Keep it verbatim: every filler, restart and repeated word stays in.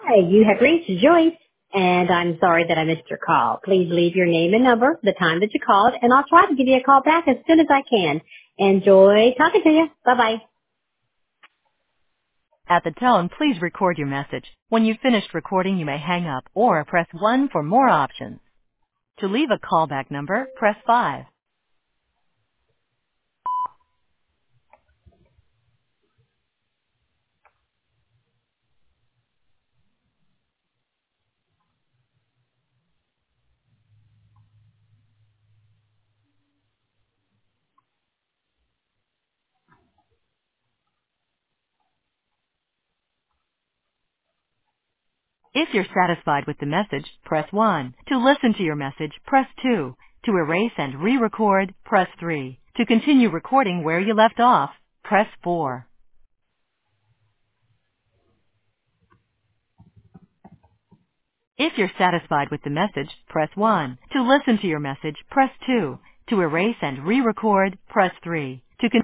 Hi, you have reached Joyce, and I'm sorry that I missed your call. Please leave your name and number, the time that you called, and I'll try to give you a call back as soon as I can. Enjoy talking to you. Bye-bye. At the tone, please record your message. When you've finished recording, you may hang up or press one for more options. To leave a callback number, press five. If you're satisfied with the message, press one. To listen to your message, press two. To erase and re-record, press three. To continue recording where you left off, press four. If you're satisfied with the message, press one. To listen to your message, press two. To erase and re-record, press three. To